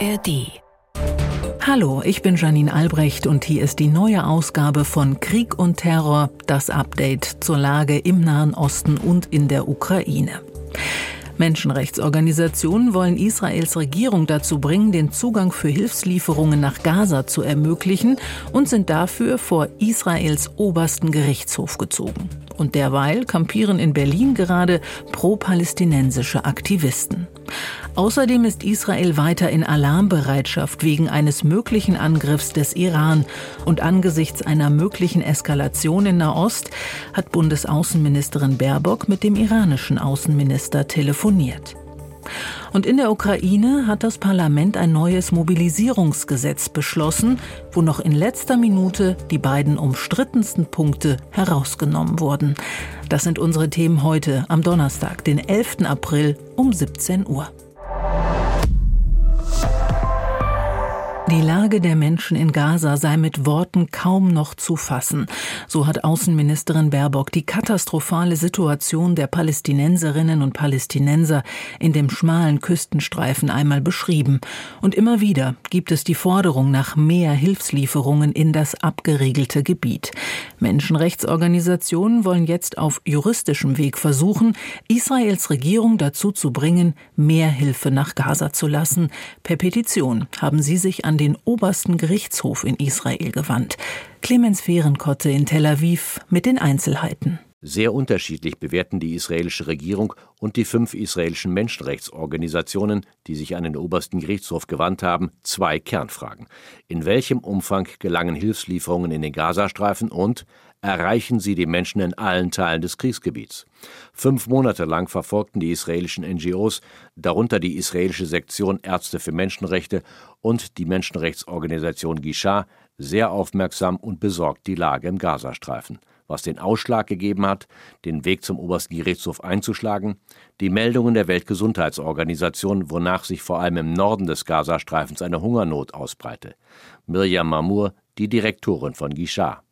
ARD. Hallo, ich bin Janine Albrecht und hier ist die neue Ausgabe von Krieg und Terror, das Update zur Lage im Nahen Osten und in der Ukraine. Menschenrechtsorganisationen wollen Israels Regierung dazu bringen, den Zugang für Hilfslieferungen nach Gaza zu ermöglichen und sind dafür vor Israels obersten Gerichtshof gezogen. Und derweil kampieren in Berlin gerade pro-palästinensische Aktivisten. Außerdem ist Israel weiter in Alarmbereitschaft wegen eines möglichen Angriffs des Iran. Und angesichts einer möglichen Eskalation in Nahost hat Bundesaußenministerin Baerbock mit dem iranischen Außenminister telefoniert. Und in der Ukraine hat das Parlament ein neues Mobilisierungsgesetz beschlossen, wo noch in letzter Minute die beiden umstrittensten Punkte herausgenommen wurden. Das sind unsere Themen heute am Donnerstag, den 11. April um 17 Uhr. Die Lage der Menschen in Gaza sei mit Worten kaum noch zu fassen. So hat Außenministerin Baerbock die katastrophale Situation der Palästinenserinnen und Palästinenser in dem schmalen Küstenstreifen einmal beschrieben. Und immer wieder gibt es die Forderung nach mehr Hilfslieferungen in das abgeriegelte Gebiet. Menschenrechtsorganisationen wollen jetzt auf juristischem Weg versuchen, Israels Regierung dazu zu bringen, mehr Hilfe nach Gaza zu lassen. Per Petition haben sie sich an den obersten Gerichtshof in Israel gewandt. Clemens Fehrenkotte in Tel Aviv mit den Einzelheiten. Sehr unterschiedlich bewerten die israelische Regierung und die 5 israelischen Menschenrechtsorganisationen, die sich an den obersten Gerichtshof gewandt haben, 2 Kernfragen. In welchem Umfang gelangen Hilfslieferungen in den Gazastreifen und erreichen sie die Menschen in allen Teilen des Kriegsgebiets? 5 Monate lang verfolgten die israelischen NGOs, darunter die israelische Sektion Ärzte für Menschenrechte und die Menschenrechtsorganisation Gisha, sehr aufmerksam und besorgt die Lage im Gazastreifen. Was den Ausschlag gegeben hat, den Weg zum obersten Gerichtshof einzuschlagen, die Meldungen der Weltgesundheitsorganisation, wonach sich vor allem im Norden des Gazastreifens eine Hungersnot ausbreite. Mirjam Mamur, die Direktorin von Gisha.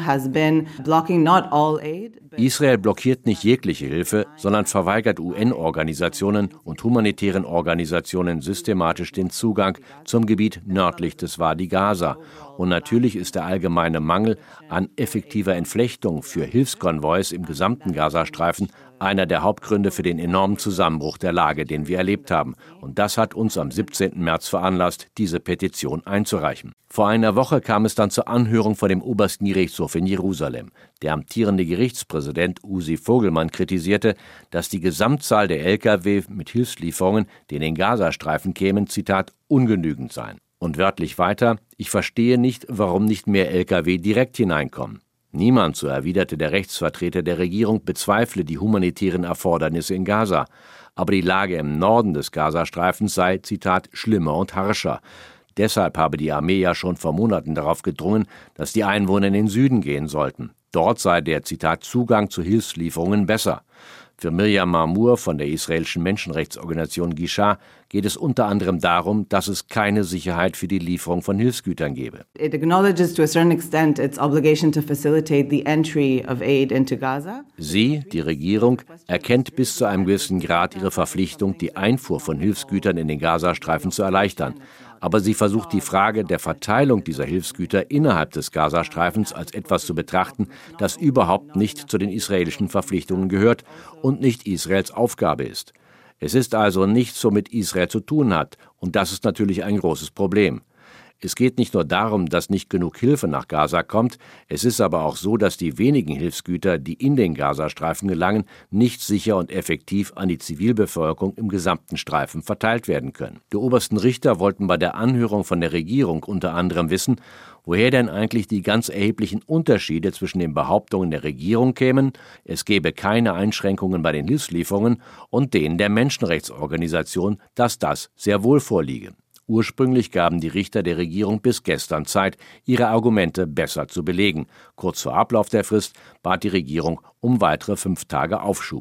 Israel blockiert nicht jegliche Hilfe, sondern verweigert UN-Organisationen und humanitären Organisationen systematisch den Zugang zum Gebiet nördlich des Wadi Gaza. Und natürlich ist der allgemeine Mangel an effektiver Entflechtung für Hilfskonvois im gesamten Gazastreifen einer der Hauptgründe für den enormen Zusammenbruch der Lage, den wir erlebt haben. Und das hat uns am 17. März veranlasst, diese Petition einzureichen. Vor einer Woche kam es dann zur Anhörung vor dem obersten Gerichtshof in Jerusalem. Der amtierende Gerichtspräsident Uzi Vogelmann kritisierte, dass die Gesamtzahl der Lkw mit Hilfslieferungen, die in den Gazastreifen kämen, Zitat, ungenügend seien. Und wörtlich weiter: Ich verstehe nicht, warum nicht mehr Lkw direkt hineinkommen. Niemand, so erwiderte der Rechtsvertreter der Regierung, bezweifle die humanitären Erfordernisse in Gaza. Aber die Lage im Norden des Gazastreifens sei, Zitat, schlimmer und harscher. Deshalb habe die Armee ja schon vor Monaten darauf gedrungen, dass die Einwohner in den Süden gehen sollten. Dort sei der, Zitat, Zugang zu Hilfslieferungen besser. Für Mirjam Mamur von der israelischen Menschenrechtsorganisation Gisha geht es unter anderem darum, dass es keine Sicherheit für die Lieferung von Hilfsgütern gebe. It acknowledges to a certain extent its obligation to facilitate the entry of aid into Gaza. Sie, die Regierung, erkennt bis zu einem gewissen Grad ihre Verpflichtung, die Einfuhr von Hilfsgütern in den Gazastreifen zu erleichtern. Aber sie versucht die Frage der Verteilung dieser Hilfsgüter innerhalb des Gazastreifens als etwas zu betrachten, das überhaupt nicht zu den israelischen Verpflichtungen gehört und nicht Israels Aufgabe ist. Es ist also nichts, womit Israel zu tun hat, und das ist natürlich ein großes Problem. Es geht nicht nur darum, dass nicht genug Hilfe nach Gaza kommt, es ist aber auch so, dass die wenigen Hilfsgüter, die in den Gazastreifen gelangen, nicht sicher und effektiv an die Zivilbevölkerung im gesamten Streifen verteilt werden können. Die obersten Richter wollten bei der Anhörung von der Regierung unter anderem wissen, woher denn eigentlich die ganz erheblichen Unterschiede zwischen den Behauptungen der Regierung kämen, es gebe keine Einschränkungen bei den Hilfslieferungen, und denen der Menschenrechtsorganisation, dass das sehr wohl vorliege. Ursprünglich gaben die Richter der Regierung bis gestern Zeit, ihre Argumente besser zu belegen. Kurz vor Ablauf der Frist bat die Regierung um weitere 5 Tage Aufschub.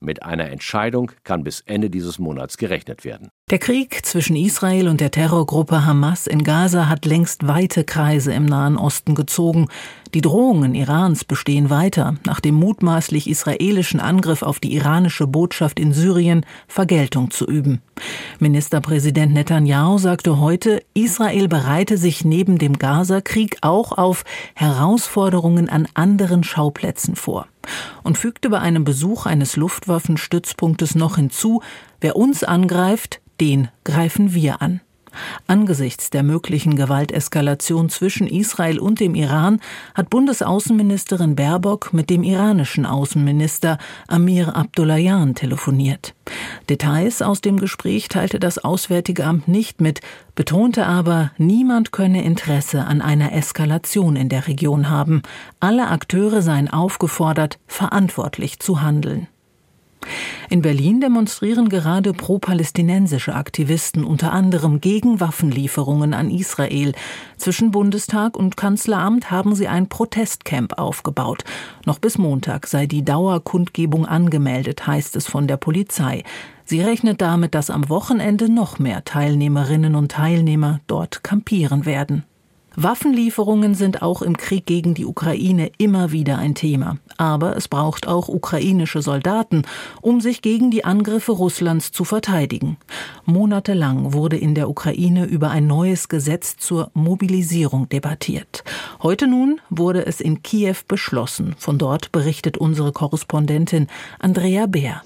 Mit einer Entscheidung kann bis Ende dieses Monats gerechnet werden. Der Krieg zwischen Israel und der Terrorgruppe Hamas in Gaza hat längst weite Kreise im Nahen Osten gezogen. Die Drohungen Irans bestehen weiter, nach dem mutmaßlich israelischen Angriff auf die iranische Botschaft in Syrien Vergeltung zu üben. Ministerpräsident Netanyahu sagte heute, Israel bereite sich neben dem Gaza-Krieg auch auf Herausforderungen an anderen Schauplätzen vor. Und fügte bei einem Besuch eines Luftwaffenstützpunktes noch hinzu, wer uns angreift, den greifen wir an. Angesichts der möglichen Gewalteskalation zwischen Israel und dem Iran hat Bundesaußenministerin Baerbock mit dem iranischen Außenminister Amir Abdollahian telefoniert. Details aus dem Gespräch teilte das Auswärtige Amt nicht mit, betonte aber, niemand könne Interesse an einer Eskalation in der Region haben. Alle Akteure seien aufgefordert, verantwortlich zu handeln. In Berlin demonstrieren gerade pro-palästinensische Aktivisten unter anderem gegen Waffenlieferungen an Israel. Zwischen Bundestag und Kanzleramt haben sie ein Protestcamp aufgebaut. Noch bis Montag sei die Dauerkundgebung angemeldet, heißt es von der Polizei. Sie rechnet damit, dass am Wochenende noch mehr Teilnehmerinnen und Teilnehmer dort campieren werden. Waffenlieferungen sind auch im Krieg gegen die Ukraine immer wieder ein Thema. Aber es braucht auch ukrainische Soldaten, um sich gegen die Angriffe Russlands zu verteidigen. Monatelang wurde in der Ukraine über ein neues Gesetz zur Mobilisierung debattiert. Heute nun wurde es in Kiew beschlossen. Von dort berichtet unsere Korrespondentin Andrea Beer.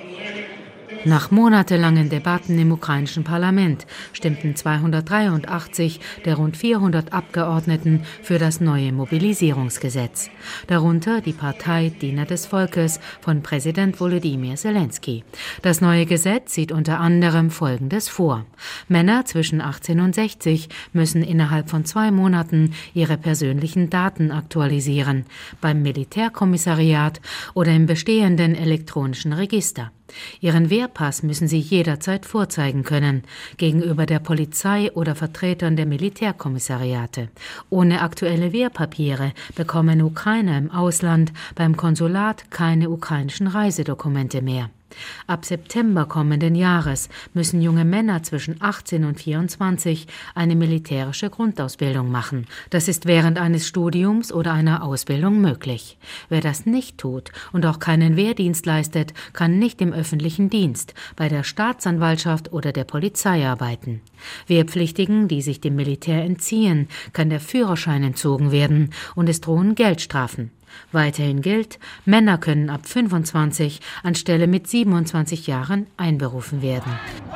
Nach monatelangen Debatten im ukrainischen Parlament stimmten 283 der rund 400 Abgeordneten für das neue Mobilisierungsgesetz. Darunter die Partei Diener des Volkes von Präsident Volodymyr Zelensky. Das neue Gesetz sieht unter anderem Folgendes vor. Männer zwischen 18 und 60 müssen innerhalb von 2 Monaten ihre persönlichen Daten aktualisieren, beim Militärkommissariat oder im bestehenden elektronischen Register. Ihren Wehrpass müssen sie jederzeit vorzeigen können, gegenüber der Polizei oder Vertretern der Militärkommissariate. Ohne aktuelle Wehrpapiere bekommen Ukrainer im Ausland beim Konsulat keine ukrainischen Reisedokumente mehr. Ab September kommenden Jahres müssen junge Männer zwischen 18 und 24 eine militärische Grundausbildung machen. Das ist während eines Studiums oder einer Ausbildung möglich. Wer das nicht tut und auch keinen Wehrdienst leistet, kann nicht im öffentlichen Dienst, bei der Staatsanwaltschaft oder der Polizei arbeiten. Wehrpflichtigen, die sich dem Militär entziehen, kann der Führerschein entzogen werden und es drohen Geldstrafen. Weiterhin gilt, Männer können ab 25 anstelle mit 27 Jahren einberufen werden.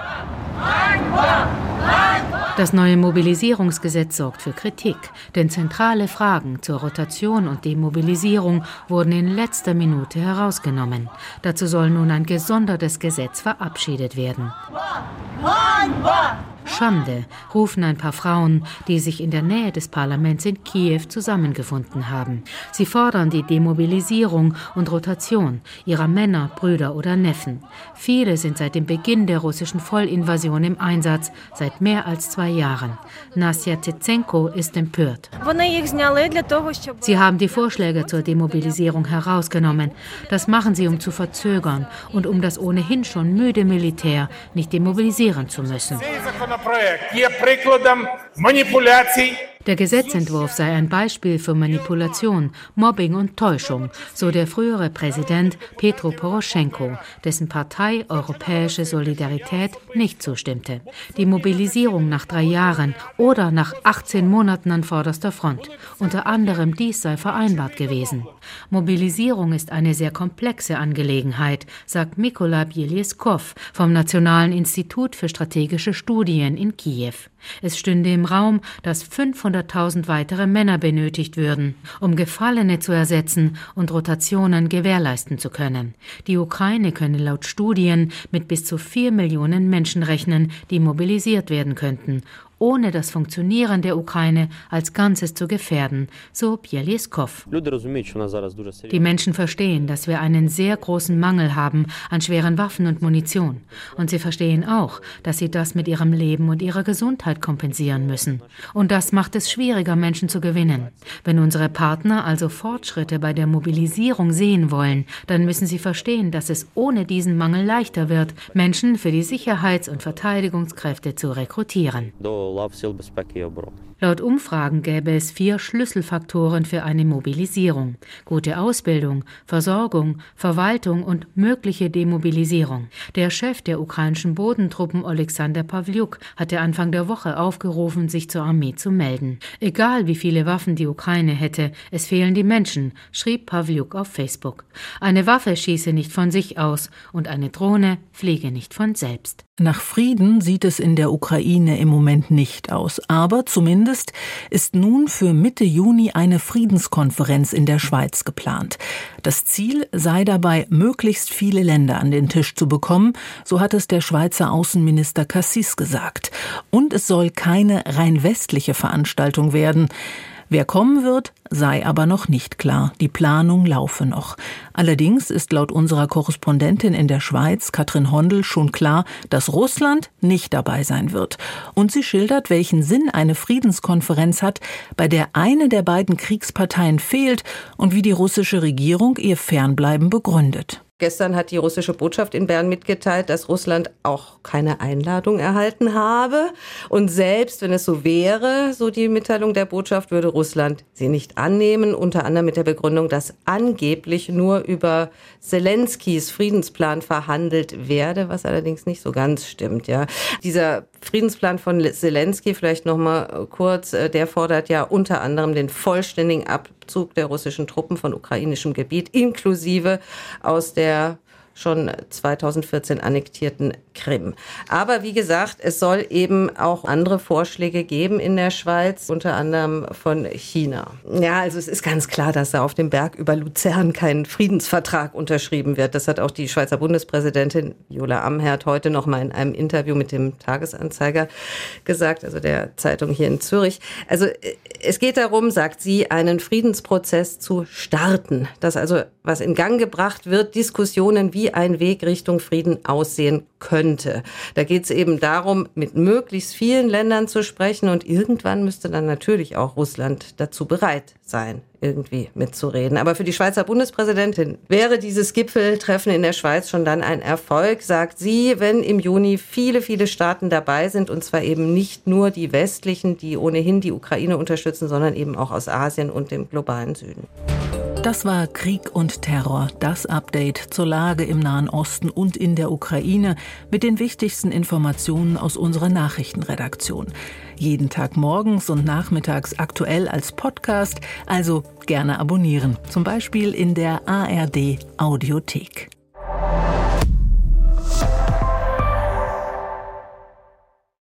Das neue Mobilisierungsgesetz sorgt für Kritik, denn zentrale Fragen zur Rotation und Demobilisierung wurden in letzter Minute herausgenommen. Dazu soll nun ein gesondertes Gesetz verabschiedet werden. Schande, rufen ein paar Frauen, die sich in der Nähe des Parlaments in Kiew zusammengefunden haben. Sie fordern die Demobilisierung und Rotation ihrer Männer, Brüder oder Neffen. Viele sind seit dem Beginn der russischen Vollinvasion im Einsatz, seit mehr als 2 Jahren. Nasja Tsetsenko ist empört. Sie haben die Vorschläge zur Demobilisierung herausgenommen. Das machen sie, um zu verzögern und um das ohnehin schon müde Militär nicht demobilisieren zu müssen. Der Gesetzentwurf sei ein Beispiel für Manipulation, Mobbing und Täuschung, so der frühere Präsident Petro Poroschenko, dessen Partei Europäische Solidarität nicht zustimmte. Die Mobilisierung nach 3 Jahren oder nach 18 Monaten an vorderster Front. Unter anderem dies sei vereinbart gewesen. Mobilisierung ist eine sehr komplexe Angelegenheit, sagt Mykola Bielieskow vom Nationalen Institut für strategische Studien in Kiew. Es stünde im Raum, dass 500.000 weitere Männer benötigt würden, um Gefallene zu ersetzen und Rotationen gewährleisten zu können. Die Ukraine könne laut Studien mit bis zu 4 Millionen Menschen rechnen, die mobilisiert werden könnten. ohne das Funktionieren der Ukraine als Ganzes zu gefährden, so Bielieskov. Die Menschen verstehen, dass wir einen sehr großen Mangel haben an schweren Waffen und Munition. Und sie verstehen auch, dass sie das mit ihrem Leben und ihrer Gesundheit kompensieren müssen. Und das macht es schwieriger, Menschen zu gewinnen. Wenn unsere Partner also Fortschritte bei der Mobilisierung sehen wollen, dann müssen sie verstehen, dass es ohne diesen Mangel leichter wird, Menschen für die Sicherheits- und Verteidigungskräfte zu rekrutieren. Laut Umfragen gäbe es 4 Schlüsselfaktoren für eine Mobilisierung: gute Ausbildung, Versorgung, Verwaltung und mögliche Demobilisierung. Der Chef der ukrainischen Bodentruppen, Oleksandr Pawliuk, hatte Anfang der Woche aufgerufen, sich zur Armee zu melden. Egal wie viele Waffen die Ukraine hätte, es fehlen die Menschen, schrieb Pawliuk auf Facebook. Eine Waffe schieße nicht von sich aus und eine Drohne fliege nicht von selbst. Nach Frieden sieht es in der Ukraine im Moment nicht aus, aber zumindest ist nun für Mitte Juni eine Friedenskonferenz in der Schweiz geplant. Das Ziel sei dabei, möglichst viele Länder an den Tisch zu bekommen, so hat es der Schweizer Außenminister Cassis gesagt. Und es soll keine rein westliche Veranstaltung werden. Wer kommen wird, sei aber noch nicht klar. Die Planung laufe noch. Allerdings ist laut unserer Korrespondentin in der Schweiz, Katrin Hondel, schon klar, dass Russland nicht dabei sein wird. Und sie schildert, welchen Sinn eine Friedenskonferenz hat, bei der eine der beiden Kriegsparteien fehlt und wie die russische Regierung ihr Fernbleiben begründet. Gestern hat die russische Botschaft in Bern mitgeteilt, dass Russland auch keine Einladung erhalten habe. Und selbst wenn es so wäre, so die Mitteilung der Botschaft, würde Russland sie nicht annehmen. Unter anderem mit der Begründung, dass angeblich nur über Zelenskys Friedensplan verhandelt werde, was allerdings nicht so ganz stimmt. Ja, dieser Friedensplan von Zelensky, vielleicht noch mal kurz, der fordert ja unter anderem den vollständigen Abzug der russischen Truppen von ukrainischem Gebiet, inklusive aus der schon 2014 annektierten Krim. Aber wie gesagt, es soll eben auch andere Vorschläge geben in der Schweiz, unter anderem von China. Ja, also es ist ganz klar, dass da auf dem Berg über Luzern kein Friedensvertrag unterschrieben wird. Das hat auch die Schweizer Bundespräsidentin Viola Amherd heute noch mal in einem Interview mit dem Tagesanzeiger gesagt, also der Zeitung hier in Zürich. Also es geht darum, sagt sie, einen Friedensprozess zu starten. Dass also, was in Gang gebracht wird, Diskussionen, wie ein Weg Richtung Frieden aussehen könnte. Da geht es eben darum, mit möglichst vielen Ländern zu sprechen und irgendwann müsste dann natürlich auch Russland dazu bereit sein, irgendwie mitzureden. Aber für die Schweizer Bundespräsidentin wäre dieses Gipfeltreffen in der Schweiz schon dann ein Erfolg, sagt sie, wenn im Juni viele, viele Staaten dabei sind und zwar eben nicht nur die westlichen, die ohnehin die Ukraine unterstützen, sondern eben auch aus Asien und dem globalen Süden. Das war Krieg und Terror, das Update zur Lage im Nahen Osten und in der Ukraine mit den wichtigsten Informationen aus unserer Nachrichtenredaktion. Jeden Tag morgens und nachmittags aktuell als Podcast, also gerne abonnieren, zum Beispiel in der ARD Audiothek.